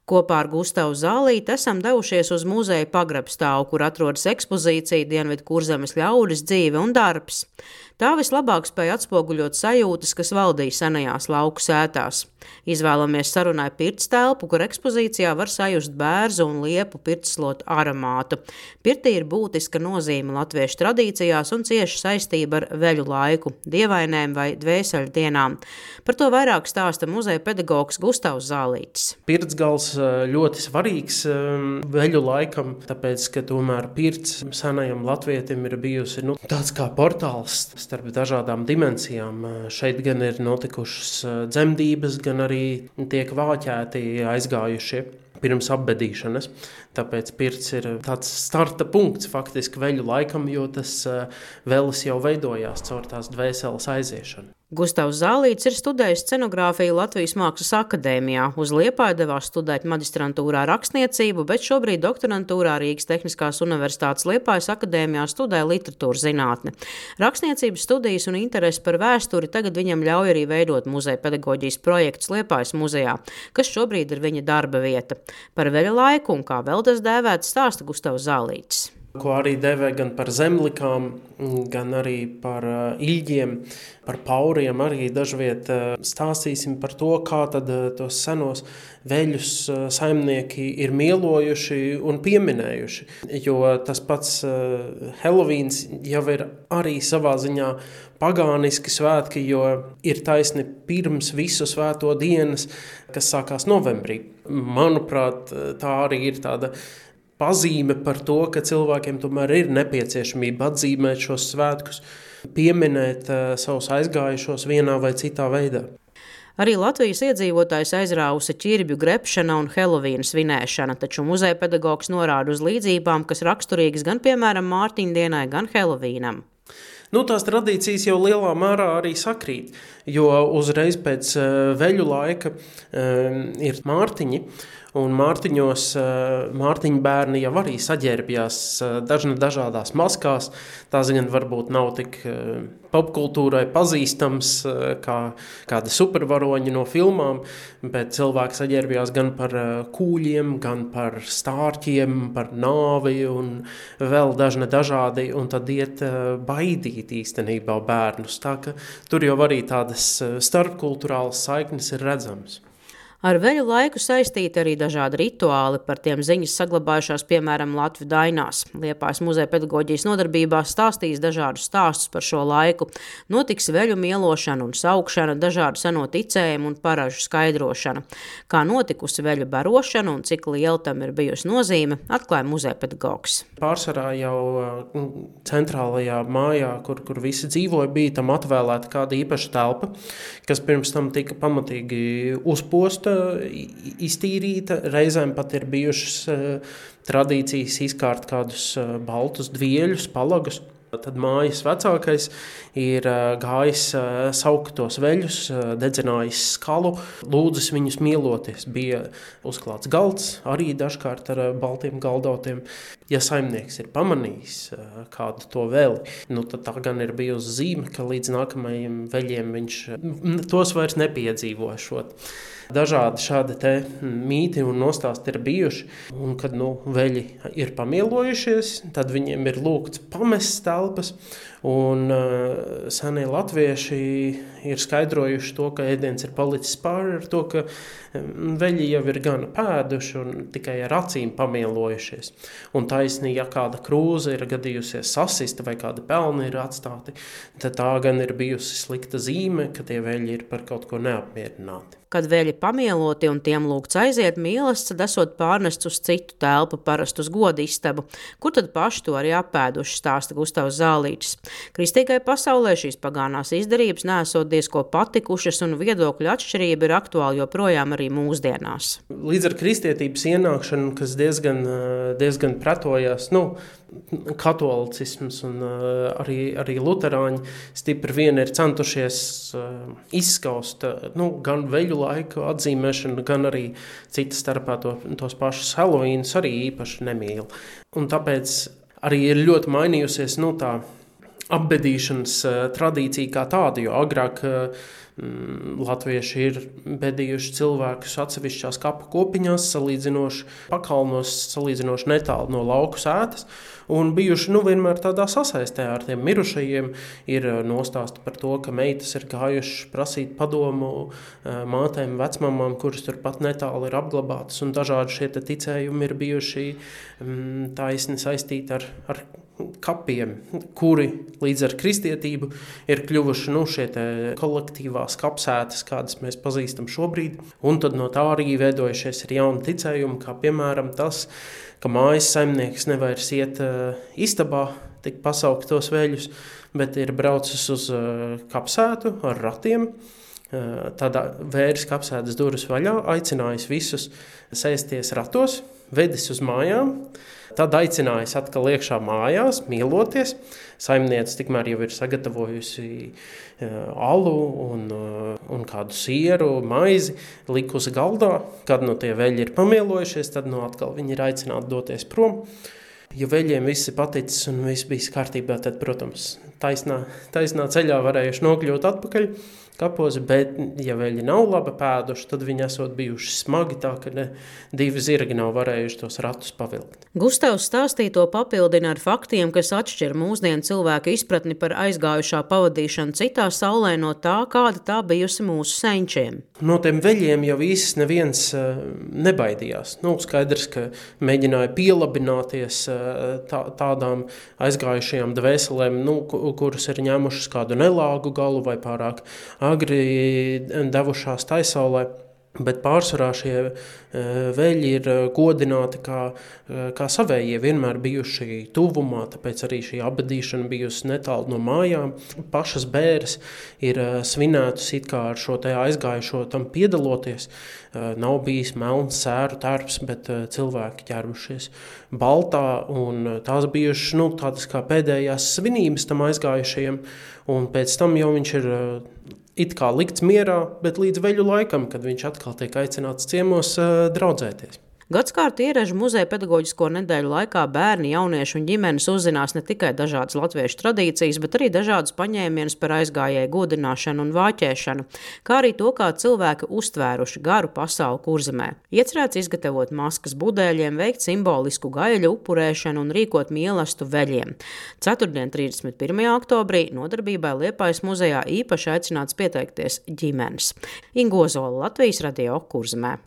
Kopā ar Gustavu Zālīti esam devušies uz muzeja pagrabstāvu, kur atrodas ekspozīcija Dienvidu Kurzemes ļaužu dzīve un darbs. Tā vislabāk spēja atspoguļot sajūtas, kas valdīja senajās lauku sētās. Izvēlamies sarunai pirts telpu, kur ekspozīcijā var sajust bērzu un liepu pirtslotu aromātu. Pirtī ir būtiska nozīme latviešu tradīcijās un cieša saistība ar veļu laiku, dievainēm vai dvēseļu dienām. Par to vairāk stāsta muzeja pedagogs Gustavs Zālītis. Pirtsgals ļoti svarīgs veļu laikam, tāpēc, ka tomēr pirts senajam latvietim ir bijusi tāds kā portāls starp dažādām dimensijām. Šeit gan ir notikušas dzemdības, gan arī tiek vāķēti aizgājušie pirms apbedīšanas. Tāpēc pirts ir tāds starta punkts faktiski veļu laikam, jo tas vēlis jau veidojās caur tās dvēseles aiziešanu. Gustavs Zālītis ir studējis scenogrāfiju Latvijas Mākslas akadēmijā. Uz Liepāju devās studēt magistrantūrā rakstniecību, bet šobrīd doktorantūrā Rīgas Tehniskās Universitātes Liepājas akadēmijā studē literatūras zinātni. Rakstniecības studijas un interesi par vēsturi tagad viņam ļauj arī veidot muzeja pedagoģijas projektus Liepājas muzejā, kas šobrīd ir viņa darba vieta. Par veļa laiku un kā vēl tas dēvēts stāsta Gustavs Zālītis. Ko arī devē gan par zemlikām, gan arī par iļģiem, par pauriem. Arī dažviet stāstīsim par to, kā tad tos senos veļus saimnieki ir mielojuši un pieminējuši. Jo tas pats Helovīns jau ir arī savā ziņā pagāniski svētki, jo ir taisni pirms visu svēto dienas, kas sākās novembrī. Manuprāt, tā arī ir tāda pazīme par to, ka cilvēkiem tomēr ir nepieciešamība atzīmēt šos svētkus, pieminēt savus aizgājušos vienā vai citā veidā. Arī Latvijas iedzīvotājs aizrāvusi ķirbju grepšana un Helovīna svinēšana, taču muzeja pedagogs norāda uz līdzībām, kas raksturīgas gan, piemēram, Mārtiņdienai, gan Helovīnam. Tās tradīcijas jau lielā mērā arī sakrīt, jo uzreiz pēc veļu laika ir Mārtiņi, un Mārtiņos Mārtiņu bērni jau arī saģērbjās dažādās maskās. Tās gan varbūt nav tik popkultūrai pazīstams kā kādi supervaroņi no filmām, bet cilvēki saģērbjās gan par kūļiem, gan par stārķiem, par nāvi un vēl dažādi, un tad iet baidīt īstenībā bērnus. Tā ka tur jau arī tādas starpkulturālas saiknes ir redzamas. Ar veļu laiku saistīti arī dažādi rituāli, par tiem ziņas saglabājušās, piemēram, Latviju dainās. Liepājas muzeja pedagoģijas nodarbībās stāstīs dažādus stāstus par šo laiku. Notiks veļu mielošana un saukšana, dažādu seno ticējumu un paražu skaidrošana. Kā notikusi veļu barošana un cik liela tam ir bijusi nozīme, atklāja muzeja pedagogs. Pārsvarā jau centrālajā mājā, kur visi dzīvoja, bija tam atvēlēta kāda īpaša telpa, kas pirms tam tika pamatīgi uzposta, iztīrīta, reizēm pat ir bijušas tradīcijas izkārt kādus baltus dvieļus, palagus. Tad mājas vecākais ir gājis saukt tos veļus, dedzinājis skalu, lūdzis viņus mieloties. Bija uzklāts galds, arī dažkārt ar baltiem galdautiem. Ja saimnieks ir pamanījis kādu to vēli, tad tā gan ir bijusi zīme, ka līdz nākamajiem veļiem viņš tos vairs nepiedzīvošot. Dažādi šādi te mīti un nostāsti ir bijuši, un kad veļi ir pamielojušies, tad viņiem ir lūgts pamest telpas, un senie latvieši ir skaidrojuši to, ka ēdiens ir palicis pāri ar to, ka veļi jau ir gana pēduši un tikai ar acīm pamielojušies. Un taisnī, ja kāda krūze ir gadījusies sasista vai kādi pelni ir atstāti, tad tā gan ir bijusi slikta zīme, ka tie veļi ir par kaut ko neapmierināti. Kad veļi pamieloti un tiem lūgts aiziet, mīlestība tad esot pārnests uz citu telpu, parasti uz godu istabu, kur tad paši to arī apēduši, stāsta Gustavs Zālītis. Kristīgai pasaulē šīs pagānās izdarības neesot diezko patikušas, un viedokļu atšķirība ir aktuāla joprojām arī mūsdienās. Līdz ar kristietības ienākšanu, kas diezgan pretojās, katolicisms un arī luterāņi stipri vien ir centušies izskaust gan veļu laiku atzīmēšanu, gan arī cita starpā tos pašus Helovīnus arī īpaši nemīl. Un tāpēc arī ir ļoti mainījusies tā apbedīšanas tradīcija kā tāda, jo agrāk Latvieši ir bedījuši cilvēkus atsevišķās kapu kopiņās, salīdzinoši pakalnos, salīdzinoši netālu no lauku sētas, un bijuši vienmēr tādā sasaistē ar tiem mirušajiem. Ir nostāsti par to, ka meitas ir gājušas prasīt padomu mātēm, vecmamām, kuras turpat netālu ir apglabātas, un dažādi šie ticējumi ir bijuši taisni saistīti ar kapiem, kuri līdz ar kristietību ir kļuvuši šie kolektīvās kapsētas, kādas mēs pazīstam šobrīd. Un tad no tā arī veidojušies ir jauni ticējumi, kā piemēram tas, ka mājas saimnieks nevairs iet istabā, tik pasaukt tos veļus, bet ir braucis uz kapsētu ar ratiem. Tādā vēris kapsētas durvis vaļā, aicinājis visus sēsties ratos, vedis uz mājām, tad aicinājis atkal iekšā mājās, mīloties. Saimniece tikmēr jau ir sagatavojusi alu un kādu sieru, maizi, likusi galdā. Kad tie veļi ir pamielojušies, tad atkal viņi ir aicināti doties prom. Ja veļiem viss ir paticis un viss bijis kārtībā, tad, protams, taisnā ceļā varējuši nokļūt atpakaļ kapos, bet, ja veļi nav labi pēduši, tad viņi esot bijuši smagi, tā ka divi zirgi nav varējuši tos ratus pavilkt. Gustavs stāstīto papildina ar faktiem, kas atšķir mūsdienu cilvēku izpratni par aizgājušā pavadīšanu citā saulē no tā, kāda tā bijusi mūsu senčiem. No tiem veļiem jau īsti neviens nebaidījās. Skaidrs, ka mēģināja pielabināties tādām aizgājušajām dvēselēm, kuras ir ņēmušas kādu nelāgu galu vai pārāk agri devušās taisaulē. Bet pārsvarā šie veļi ir godināti kā savējie, vienmēr bijuši tuvumā, tāpēc arī šī abadīšana bijusi netālu no mājām. Pašas bēres ir svinētas it kā ar šo te aizgājušo tam piedaloties. Nav bijis melns sēru tērps, bet cilvēki ķērbušies baltā, un tās bijušas tādas kā pēdējās svinības tam aizgājušajiem, un pēc tam jau viņš ir it kā likts mierā, bet līdz veļu laikam, kad viņš atkal tiek aicināts ciemos draudzēties. Gadskārt Ierežu muzeja pedagoģisko nedēļu laikā bērni, jaunieši un ģimenes uzzinās ne tikai dažādas latviešu tradīcijas, bet arī dažādus paņēmienus par aizgājēju godināšanu un vāķēšanu, kā arī to, kā cilvēki uztvēruši garu pasauli Kurzemē. Iecerēts izgatavot maskas budēļiem, veikt simbolisku gaļu upurēšanu un rīkot mielastu veļiem. Ceturtdien, 31. oktobrī, nodarbībai Liepājas muzejā īpaši aicināts pieteikties ģimenes. Inga Ozola, Latvijas radio Kurzemē.